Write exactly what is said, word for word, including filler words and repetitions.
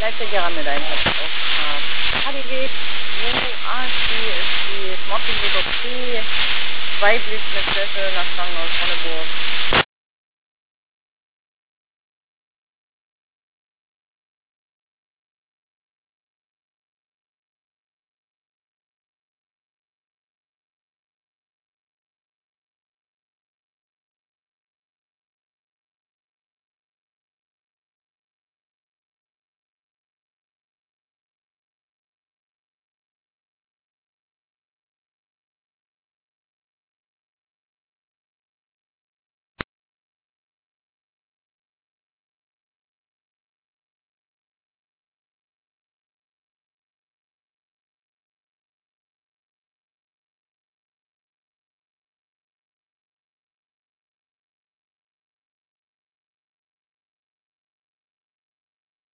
Vielleicht fällt ja mir dein Herz auf. H D W, wo A S D, S D, Martin Luther C, Weidlich mit Sessel nach Krankenhaus Ronneburg.